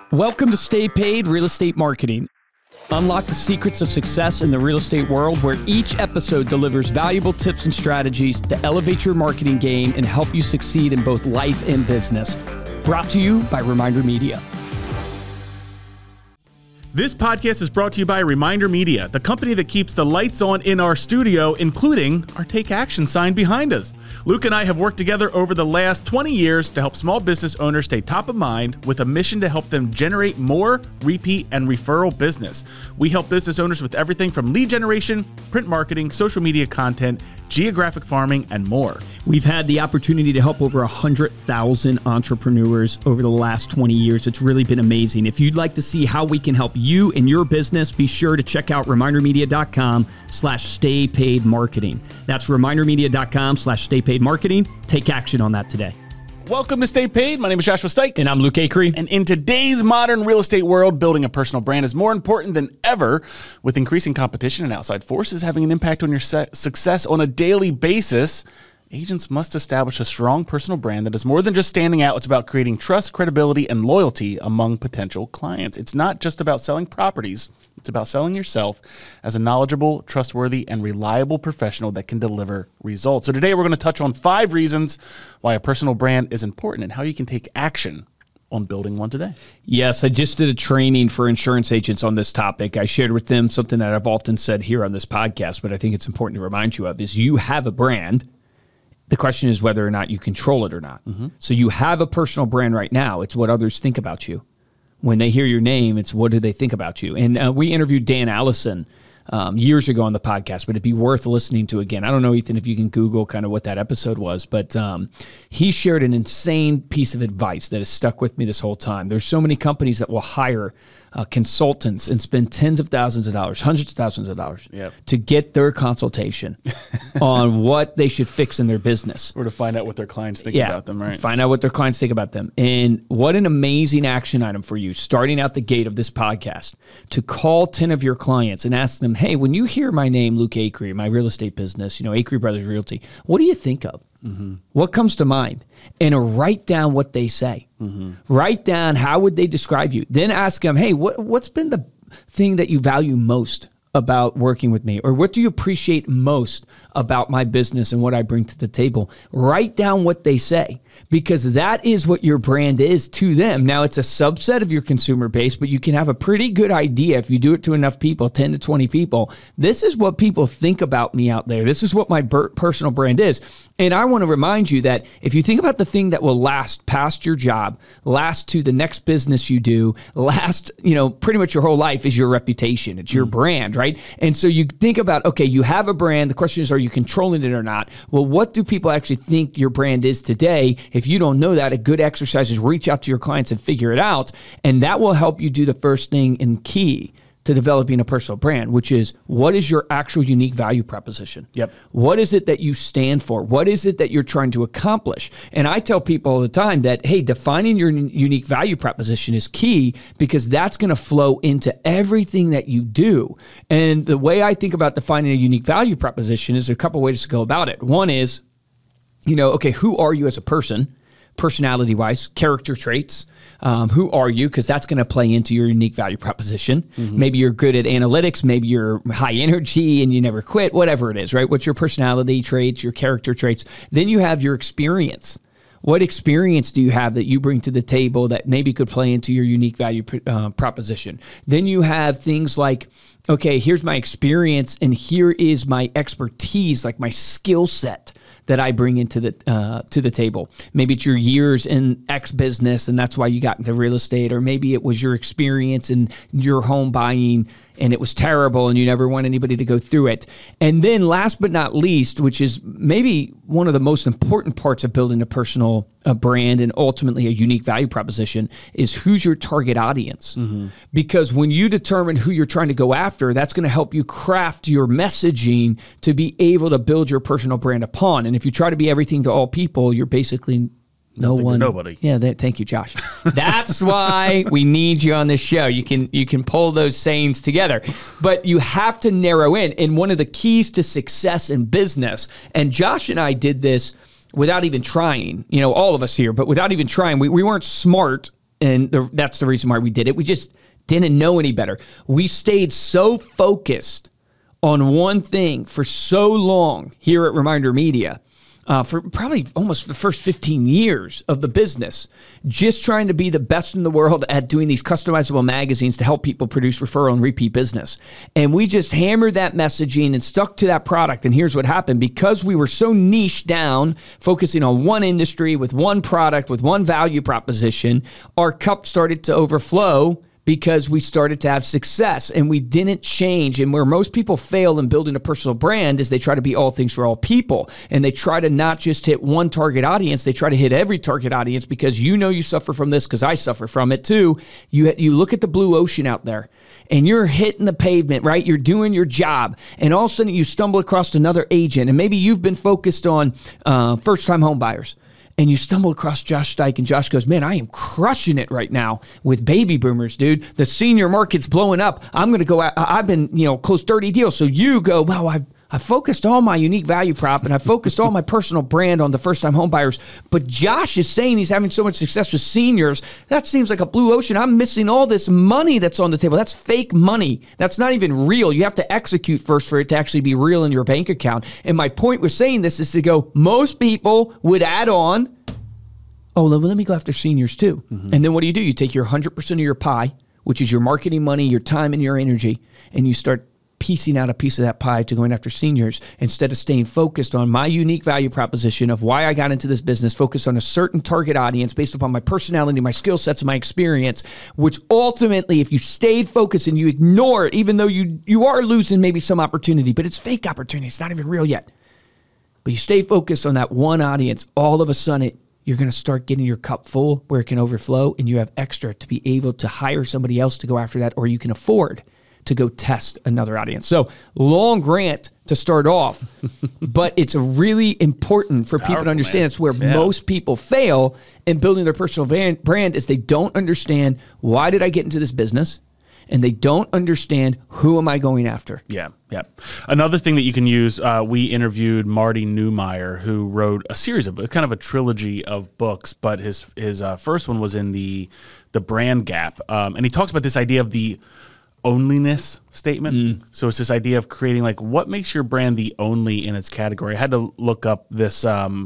Welcome to Stay Paid Real Estate Marketing. Unlock the secrets of success in the real estate world, where each episode delivers valuable tips and strategies to elevate your marketing game and help you succeed in both life and business. Brought to you by Reminder Media. This podcast is brought to you by Reminder Media, the company that keeps the lights on in our studio, including our Take Action sign behind us. Luke and I have worked together over the last 20 years to help small business owners stay top of mind with a mission to help them generate more repeat and referral business. We help business owners with everything from lead generation, print marketing, social media content, geographic farming, and more. We've had the opportunity to help over 100,000 entrepreneurs over the last 20 years. It's really been amazing. If you'd like to see how we can help you and your business, be sure to check out remindermedia.com/staypaidmarketing. That's remindermedia.com/staypaidmarketing. Take action on that today. Welcome to Stay Paid. My name is Joshua Stike. And I'm Luke Acree. And in today's modern real estate world, building a personal brand is more important than ever. With increasing competition and outside forces having an impact on your success on a daily basis, agents must establish a strong personal brand that is more than just standing out. It's about creating trust, credibility, and loyalty among potential clients. It's not just about selling properties. It's about selling yourself as a knowledgeable, trustworthy, and reliable professional that can deliver results. So today we're going to touch on 5 reasons why a personal brand is important and how you can take action on building one today. Yes, I just did a training for insurance agents on this topic. I shared with them something that I've often said here on this podcast, but I think it's important to remind you of, is you have a brand. The question is whether or not you control it or not. Mm-hmm. So you have a personal brand right now. It's what others think about you. When they hear your name, it's what do they think about you? And we interviewed Dan Allison years ago on the podcast, but it'd be worth listening to again. I don't know, Ethan, if you can Google kind of what that episode was, but he shared an insane piece of advice that has stuck with me this whole time. There's so many companies that will hire consultants and spend tens of thousands of dollars, hundreds of thousands of dollars to get their consultation on what they should fix in their business. Or to find out what their clients think about them, right? Find out what their clients think about them. And what an amazing action item for you, starting out the gate of this podcast, to call 10 of your clients and ask them, hey, when you hear my name, Luke Acree, my real estate business, Acree Brothers Realty, what do you think of? Mm-hmm. What comes to mind? And write down what they say. Mm-hmm. Write down how would they describe you. Then ask them, hey, what's been the thing that you value most about working with me? Or what do you appreciate most about my business and what I bring to the table? Write down what they say, because that is what your brand is to them. Now, it's a subset of your consumer base, but you can have a pretty good idea if you do it to enough people, 10 to 20 people. This is what people think about me out there. This is what my personal brand is. And I want to remind you that if you think about the thing that will last past your job, last to the next business you do, last, pretty much your whole life, is your reputation. It's your brand, right? And so you think about, okay, you have a brand. The question is, are you controlling it or not? Well, what do people actually think your brand is today? If you don't know that, a good exercise is reach out to your clients and figure it out. And that will help you do the first thing and key to developing a personal brand, which is, what is your actual unique value proposition? Yep. What is it that you stand for? What is it that you're trying to accomplish? And I tell people all the time that, hey, defining your unique value proposition is key, because that's going to flow into everything that you do. And the way I think about defining a unique value proposition is a couple ways to go about it. One is, okay, who are you as a person? Personality-wise, character traits. Who are you? Because that's going to play into your unique value proposition. Mm-hmm. Maybe you're good at analytics. Maybe you're high energy and you never quit. Whatever it is, right? What's your personality traits, your character traits? Then you have your experience. What experience do you have that you bring to the table that maybe could play into your unique value proposition? Then you have things like, okay, here's my experience and here is my expertise, like my skill set that I bring into the to the table. Maybe it's your years in X business and that's why you got into real estate, or maybe it was your experience in your home buying and it was terrible and you never want anybody to go through it. And then last but not least, which is maybe one of the most important parts of building a personal brand and ultimately a unique value proposition, is who's your target audience. Mm-hmm. Because when you determine who you're trying to go after, that's going to help you craft your messaging to be able to build your personal brand upon. And if you try to be everything to all people, you're basically nobody. Yeah, thank you, Josh. That's why we need you on this show. You can pull those sayings together, but you have to narrow in. And one of the keys to success in business, and Josh and I did this without even trying, all of us here, but without even trying, we weren't smart And that's the reason why we did it. We just didn't know any better. We stayed so focused on one thing for so long here at Reminder Media, for probably almost the first 15 years of the business, just trying to be the best in the world at doing these customizable magazines to help people produce referral and repeat business. And we just hammered that messaging and stuck to that product. And here's what happened. Because we were so niched down, focusing on one industry with one product, with one value proposition, our cup started to overflow because we started to have success and we didn't change. And where most people fail in building a personal brand is they try to be all things for all people. And they try to not just hit one target audience, they try to hit every target audience because you suffer from this because I suffer from it too. You look at the blue ocean out there and you're hitting the pavement, right? You're doing your job. And all of a sudden you stumble across another agent. And maybe you've been focused on first-time home buyers. And you stumble across Josh Dyke, and Josh goes, man, I am crushing it right now with baby boomers, dude. The senior market's blowing up. I'm going to go out. I've been, closed 30 deals. So you go, wow, I focused all my unique value prop and I focused all my personal brand on the first-time home buyers. But Josh is saying he's having so much success with seniors. That seems like a blue ocean. I'm missing all this money that's on the table. That's fake money. That's not even real. You have to execute first for it to actually be real in your bank account. And my point with saying this is to go, most people would add on, oh, let me go after seniors too. Mm-hmm. And then what do? You take your 100% of your pie, which is your marketing money, your time, and your energy, and you start piecing out a piece of that pie to going after seniors instead of staying focused on my unique value proposition of why I got into this business, focused on a certain target audience based upon my personality, my skill sets, and my experience, which ultimately, if you stayed focused and you ignore it, even though you are losing maybe some opportunity, but it's fake opportunity. It's not even real yet. But you stay focused on that one audience, all of a sudden, you're going to start getting your cup full where it can overflow, and you have extra to be able to hire somebody else to go after that, or you can afford to go test another audience. So long rant to start off, but it's really important for people to understand. Man. It's where most people fail in building their personal brand is they don't understand, why did I get into this business? And they don't understand, who am I going after? Yeah. Another thing that you can use, we interviewed Marty Neumeier, who wrote a series of kind of a trilogy of books, but his first one was in the brand gap. And he talks about this idea of the onlyness statement. So it's this idea of creating, like, what makes your brand the only in its category. I had to look up this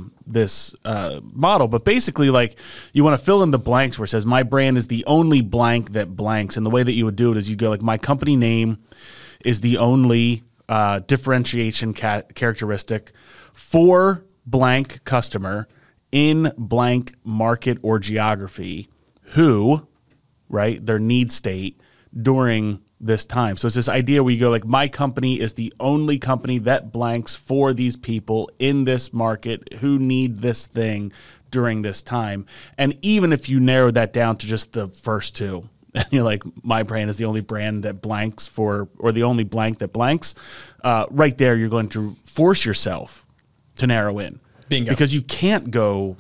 model, but basically, like, you want to fill in the blanks where it says my brand is the only blank that blanks. And the way that you would do it is you go like, my company name is the only differentiation characteristic for blank customer in blank market or geography who, right, their need state during this time. So it's this idea where you go like, my company is the only company that blanks for these people in this market who need this thing during this time. And even if you narrow that down to just the first two, and you're like, my brand is the only brand that blanks for, or the only blank that blanks, right there, you're going to force yourself to narrow in. Bingo. Because you can't go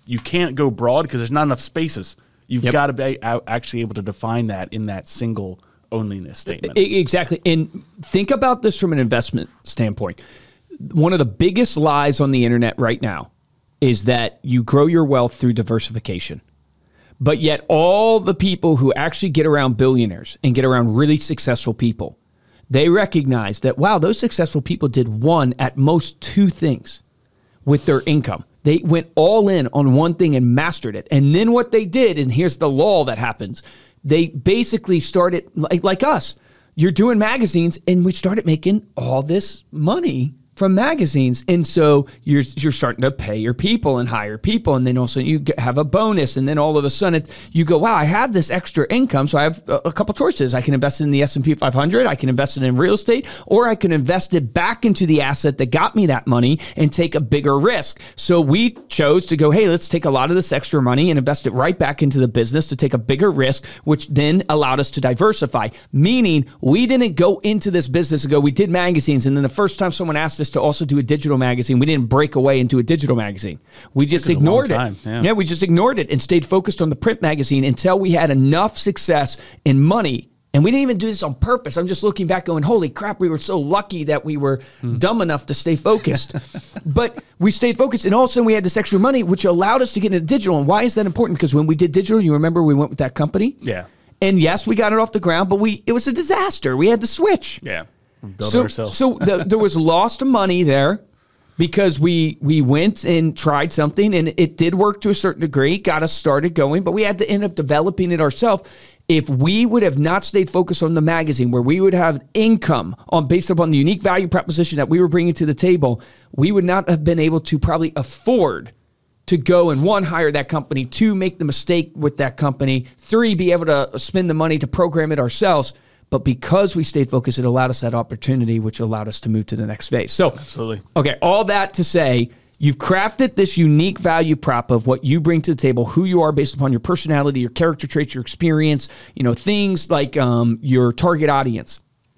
broad because there's not enough spaces. You've got to be actually able to define that in that single onlyness statement. Exactly. And think about this from an investment standpoint. One of the biggest lies on the internet right now is that you grow your wealth through diversification. But yet all the people who actually get around billionaires and get around really successful people, they recognize that, wow, those successful people did one, at most two things with their income. They went all in on one thing and mastered it. And then what they did, and here's the law that happens, they basically started, like us, you're doing magazines, and we started making all this money from magazines. And so you're starting to pay your people and hire people. And then also you have a bonus. And then all of a sudden you go, wow, I have this extra income. So I have a couple choices. I can invest it in the S&P 500. I can invest it in real estate, or I can invest it back into the asset that got me that money and take a bigger risk. So we chose to go, hey, let's take a lot of this extra money and invest it right back into the business to take a bigger risk, which then allowed us to diversify. Meaning we didn't go into this business and go, we did magazines. And then the first time someone asked us to also do a digital magazine, we didn't break away into a digital magazine. We just ignored it. Yeah, we just ignored it and stayed focused on the print magazine until we had enough success and money And we didn't even do this on purpose. I'm just looking back going, holy crap, we were so lucky that we were dumb enough to stay focused. But we stayed focused, and all of a sudden we had this extra money, which allowed us to get into digital. And why is that important? Because when we did digital, you remember we went with that company? Yeah. And yes, we got it off the ground, but it was a disaster. We had to switch. Yeah. Build it ourselves. So there was lost money there because we went and tried something, and it did work to a certain degree, got us started going, but we had to end up developing it ourselves. If we would have not stayed focused on the magazine, where we would have income based upon the unique value proposition that we were bringing to the table, we would not have been able to probably afford to go and 1, hire that company, 2, make the mistake with that company, 3, be able to spend the money to program it ourselves. But because we stayed focused, it allowed us that opportunity, which allowed us to move to the next phase. So, absolutely. Okay, all that to say, you've crafted this unique value prop of what you bring to the table, who you are based upon your personality, your character traits, your experience, things like your target audience.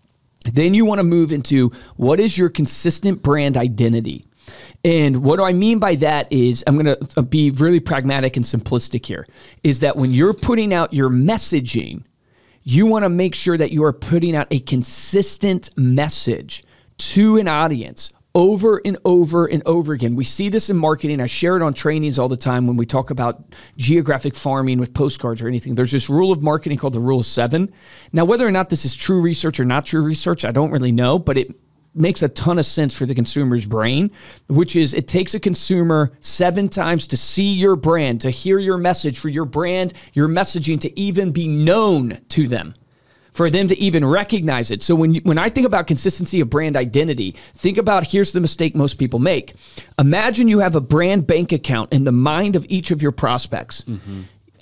Then you want to move into what is your consistent brand identity. And what do I mean by that is, I'm going to be really pragmatic and simplistic here, is that when you're putting out your messaging, you want to make sure that you are putting out a consistent message to an audience over and over and over again. We see this in marketing. I share it on trainings all the time when we talk about geographic farming with postcards or anything. There's this rule of marketing called the Rule of 7. Now, whether or not this is true research or not true research, I don't really know, but it makes a ton of sense for the consumer's brain, which is it takes a consumer 7 times to see your brand, to hear your message, for your brand, your messaging to even be known to them, for them to even recognize it. So when I think about consistency of brand identity, think about, here's the mistake most people make. Imagine you have a brand bank account in the mind of each of your prospects. Mm-hmm.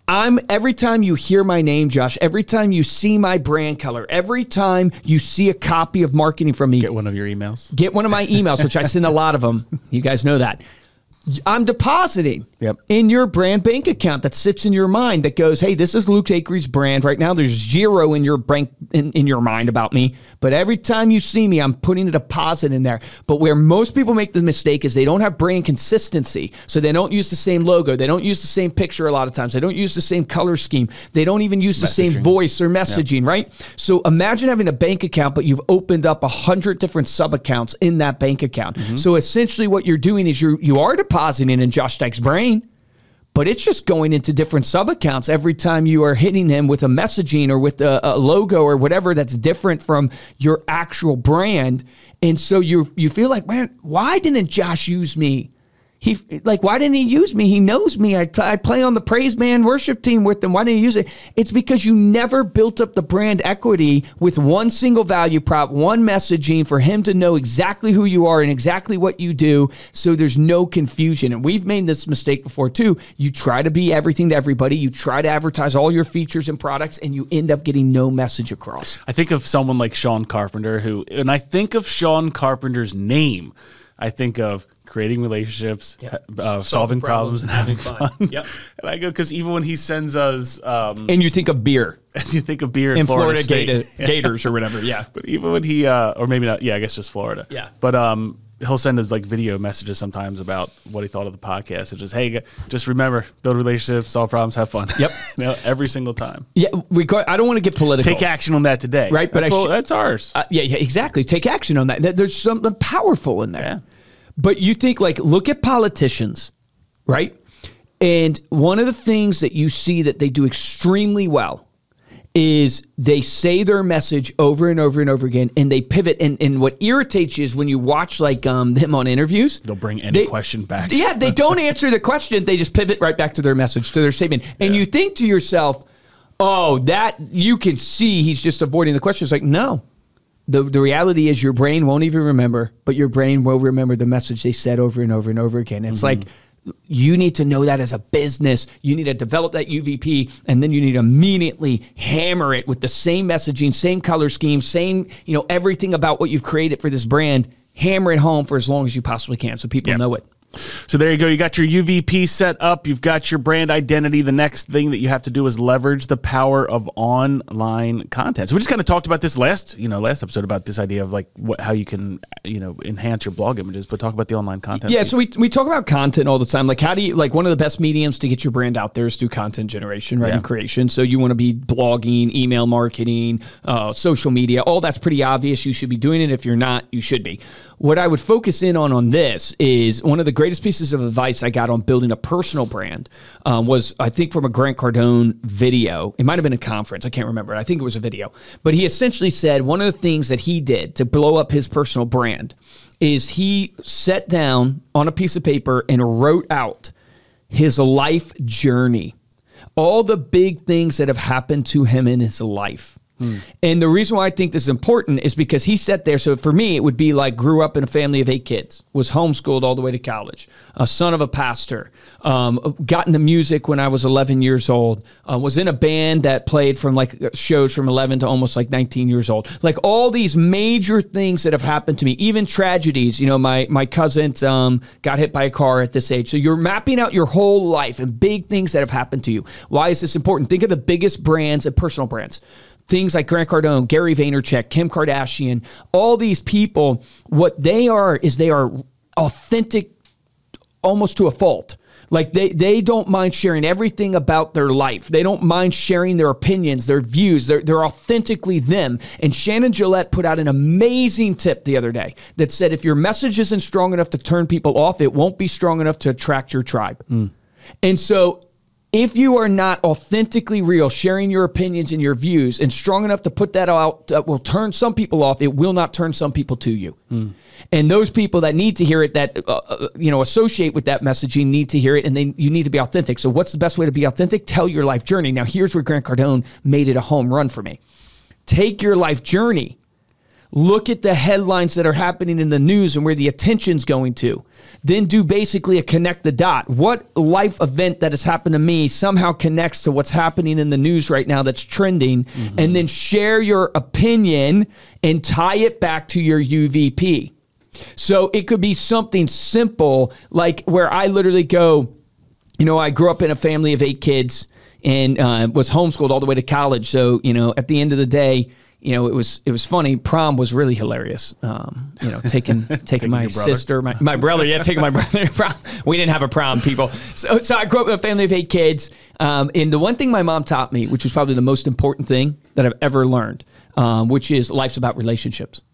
Every time you hear my name, Josh, every time you see my brand color, every time you see a copy of marketing from me. Get one of your emails. Get one of my emails, which I send a lot of them. You guys know that. I'm depositing in your brand bank account that sits in your mind that goes, hey, this is Luke Acree's brand. Right now, there's 0 in your bank in your mind about me. But every time you see me, I'm putting a deposit in there. But where most people make the mistake is they don't have brand consistency. So they don't use the same logo. They don't use the same picture a lot of times. They don't use the same color scheme. They don't even use the same voice or messaging, right? So imagine having a bank account, but you've opened up 100 different sub-accounts in that bank account. Mm-hmm. So essentially what you're doing is you are depositing in Josh Dyke's brain, but it's just going into different sub-accounts every time you are hitting him with a messaging or with a logo or whatever that's different from your actual brand. And so you feel like, man, why didn't Josh use me? Why didn't he use me? He knows me. I play on the praise band worship team with him. Why didn't he use it? It's because you never built up the brand equity with one single value prop, one messaging for him to know exactly who you are and exactly what you do, so there's no confusion. And we've made this mistake before too. You try to be everything to everybody. You try to advertise all your features and products, and you end up getting no message across. I think of someone like Sean Carpenter, and I think of Sean Carpenter's name, I think of creating relationships, solving problems, and having fun. Yep. And I go, because even when he sends us... and you think of beer. You think of beer in Florida State. Gators or whatever, yeah. But even when he, or maybe not, I guess just Florida. Yeah. But he'll send us video messages sometimes about what he thought of the podcast. And just, hey, just remember, build relationships, solve problems, have fun. Yep. Every single time. Yeah, I don't want to get political. Take action on that today. Right, but that's ours. Yeah, exactly. Take action on that. There's something powerful in there. Yeah. But you think, look at politicians, right? And one of the things that you see that they do extremely well is they say their message over and over and over again, and they pivot. And what irritates you is when you watch them on interviews. They'll bring any question back. Yeah, they don't answer the question. They just pivot right back to their message, to their statement. And you think to yourself, oh, that you can see he's just avoiding the question. It's like, no. The reality is your brain won't even remember, but your brain will remember the message they said over and over and over again. It's like you need to know that as a business. You need to develop that UVP, and then you need to immediately hammer it with the same messaging, same color scheme, same everything about what you've created for this brand. Hammer it home for as long as you possibly can so people know it. So there you go. You got your UVP set up. You've got your brand identity. The next thing that you have to do is leverage the power of online content. So we just kind of talked about this last episode about this idea of like how you can, enhance your blog images, but talk about the online content. Yeah. piece. So we talk about content all the time. Like how do you, like one of the best mediums to get your brand out there is through content generation, right? Yeah. And creation. So you want to be blogging, email marketing, social media, all that's pretty obvious. You should be doing it. If you're not, you should be. What I would focus in on this is one of the greatest pieces of advice I got on building a personal brand was, I think, from a Grant Cardone video. It might have been a conference. I can't remember. I think it was a video. But he essentially said one of the things that he did to blow up his personal brand is he sat down on a piece of paper and wrote out his life journey, all the big things that have happened to him in his life. And the reason why I think this is important is because he sat there. So for me, it would be like grew up in a family of 8 kids, was homeschooled all the way to college, a son of a pastor, got into music when I was 11 years old, was in a band that played from like shows from 11 to almost like 19 years old. Like all these major things that have happened to me, even tragedies. My cousin got hit by a car at this age. So you're mapping out your whole life and big things that have happened to you. Why is this important? Think of the biggest brands and personal brands. Things like Grant Cardone, Gary Vaynerchuk, Kim Kardashian, all these people, what they are is they are authentic almost to a fault. Like they don't mind sharing everything about their life. They don't mind sharing their opinions, their views. They're authentically them. And Shannon Gillette put out an amazing tip the other day that said if your message isn't strong enough to turn people off, it won't be strong enough to attract your tribe. And so if you are not authentically real, sharing your opinions and your views, and strong enough to put that out that will turn some people off, it will not turn some people to you. And those people that need to hear it, that associate with that messaging, need to hear it, and you need to be authentic. So what's the best way to be authentic? Tell your life journey. Now, here's where Grant Cardone made it a home run for me. Take your life journey. Look at the headlines that are happening in the news and where the attention's going to. Then do basically a connect the dot. What life event that has happened to me somehow connects to what's happening in the news right now that's trending, and then share your opinion and tie it back to your UVP. So it could be something simple like where I literally go, I grew up in a family of 8 kids and was homeschooled all the way to college. So, at the end of the day, it was funny. Prom was really hilarious. Taking my sister, my brother, taking my brother to prom. We didn't have a prom, people. So I grew up in a family of 8 kids. And the one thing my mom taught me, which was probably the most important thing that I've ever learned, which is life's about relationships.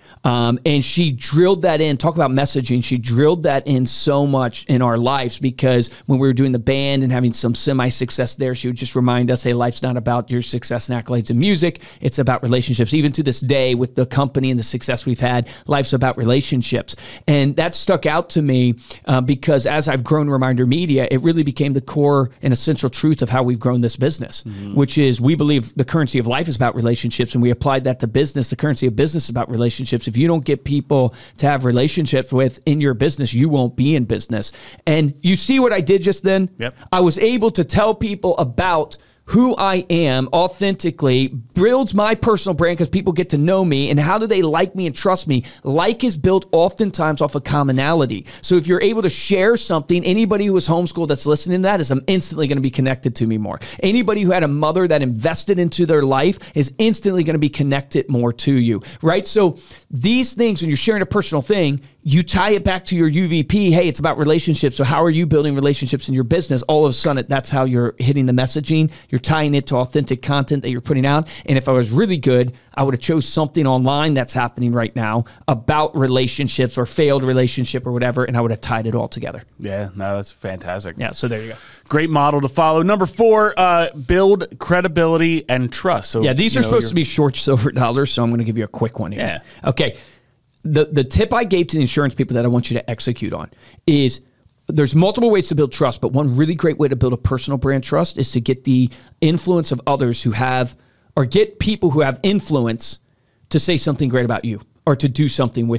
And she drilled that in, talk about messaging. She drilled that in so much in our lives because when we were doing the band and having some semi-success there, she would just remind us, hey, life's not about your success and accolades in music. It's about relationships. Even to this day with the company and the success we've had, life's about relationships. And that stuck out to me because as I've grown Reminder Media, it really became the core and essential truth of how we've grown this business, which is we believe the currency of life is about relationships, and we applied that to business. The currency of business is about relationships. If you don't get people to have relationships with in your business, you won't be in business. And you see what I did just then? Yep. I was able to tell people about who I am authentically, builds my personal brand because people get to know me, and how do they like me and trust me? Like is built oftentimes off of commonality. So if you're able to share something, anybody who was homeschooled that's listening to that is instantly going to be connected to me more. Anybody who had a mother that invested into their life is instantly going to be connected more to you, right? So these things, when you're sharing a personal thing, you tie it back to your UVP. Hey, it's about relationships. So how are you building relationships in your business? All of a sudden, that's how you're hitting the messaging. You're tying it to authentic content that you're putting out. And if I was really good, I would have chose something online that's happening right now about relationships or failed relationship or whatever, and I would have tied it all together. Yeah, no, that's fantastic. Yeah, so there you go. Great model to follow. Number 4, build credibility and trust. So yeah, these are supposed to be short silver dollars, so I'm going to give you a quick one here. Yeah. Okay. The tip I gave to the insurance people that I want you to execute on is there's multiple ways to build trust, but one really great way to build a personal brand trust is to get the influence of others who have, or get people who have influence to say something great about you or to do something with you.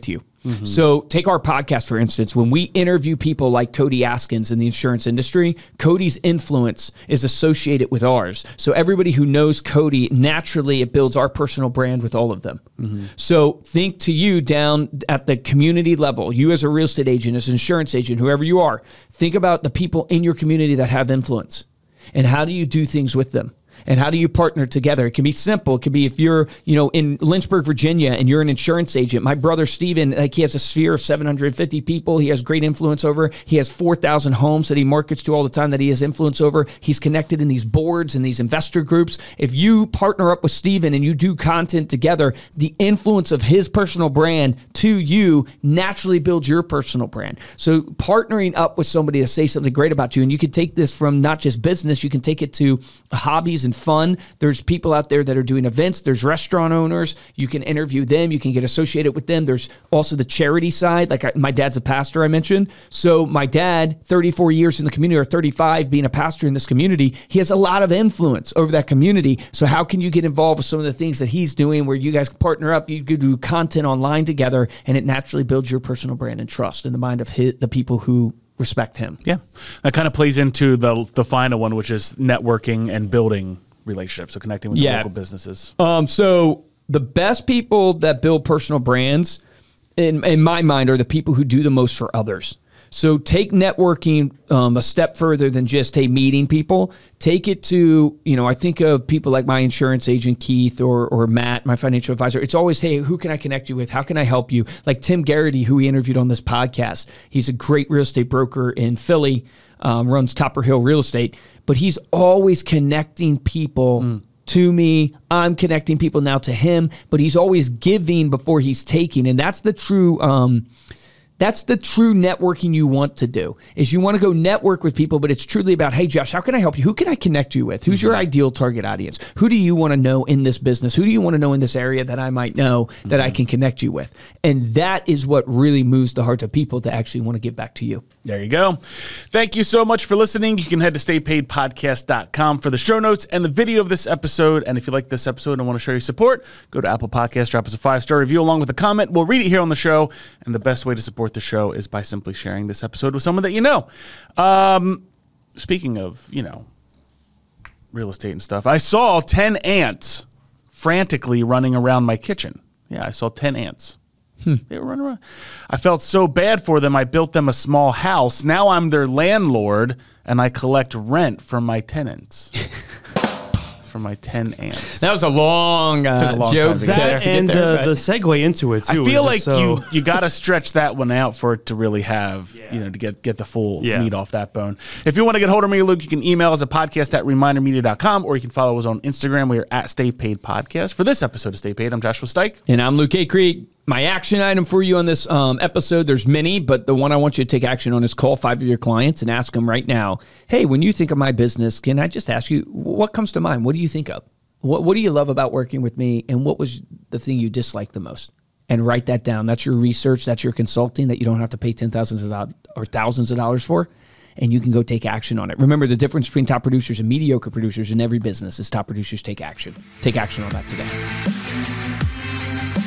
So take our podcast, for instance. When we interview people like Cody Askins in the insurance industry, Cody's influence is associated with ours. So everybody who knows Cody, naturally, it builds our personal brand with all of them. So think to you down at the community level, you as a real estate agent, as an insurance agent, whoever you are, think about the people in your community that have influence. And how do you do things with them? And how do you partner together? It can be simple. It can be if you're, in Lynchburg, Virginia, and you're an insurance agent. My brother Steven, he has a sphere of 750 people. He has great influence over. He has 4,000 homes that he markets to all the time that he has influence over. He's connected in these boards and these investor groups. If you partner up with Steven and you do content together, the influence of his personal brand to you naturally builds your personal brand. So partnering up with somebody to say something great about you, and you can take this from not just business, you can take it to hobbies and fun. There's people out there that are doing events. There's restaurant owners. You can interview them. You can get associated with them. There's also the charity side. My dad's a pastor, I mentioned. So my dad, 34 years in the community, or 35 being a pastor in this community, he has a lot of influence over that community. So how can you get involved with some of the things that he's doing where you guys partner up, you could do content online together, and it naturally builds your personal brand and trust in the mind of the people who respect him. Yeah. That kind of plays into the final one, which is networking and building relationships, so connecting with the local businesses. So the best people that build personal brands, in my mind, are the people who do the most for others. So take networking a step further than just, hey, meeting people. Take it to, I think of people like my insurance agent, Keith, or Matt, my financial advisor. It's always, hey, who can I connect you with? How can I help you? Like Tim Garrity, who we interviewed on this podcast. He's a great real estate broker in Philly, runs Copper Hill Real Estate, but he's always connecting people to me. I'm connecting people now to him, but he's always giving before he's taking. And that's the true networking you want to do, is you want to go network with people, but it's truly about, hey, Josh, how can I help you? Who can I connect you with? Who's your ideal target audience? Who do you want to know in this business? Who do you want to know in this area that I might know that I can connect you with? And that is what really moves the hearts of people to actually want to give back to you. There you go. Thank you so much for listening. You can head to staypaidpodcast.com for the show notes and the video of this episode. And if you like this episode and want to show your support, go to Apple Podcasts, drop us a 5-star review along with a comment. We'll read it here on the show. And the best way to support the show is by simply sharing this episode with someone that you know. Speaking of, real estate and stuff, I saw 10 ants frantically running around my kitchen. Yeah, I saw 10 ants. They were running around. I felt so bad for them, I built them a small house. Now I'm their landlord, and I collect rent from my tenants. From my 10 ants. That was a long joke. That and the segue into it, too. I feel like you got to stretch that one out for it to really have, to get the full meat off that bone. If you want to get hold of me, Luke, you can email us at podcast@remindermedia.com, or you can follow us on Instagram. We are at Stay Paid Podcast. For this episode of Stay Paid, I'm Joshua Stike. And I'm Luke A. Krieg. My action item for you on this episode, there's many, but the one I want you to take action on is call 5 of your clients and ask them right now, hey, when you think of my business, can I just ask you, what comes to mind? What do you think of? What do you love about working with me? And what was the thing you disliked the most? And write that down. That's your research. That's your consulting that you don't have to pay $10,000 or thousands of dollars for. And you can go take action on it. Remember, the difference between top producers and mediocre producers in every business is top producers take action. Take action on that today.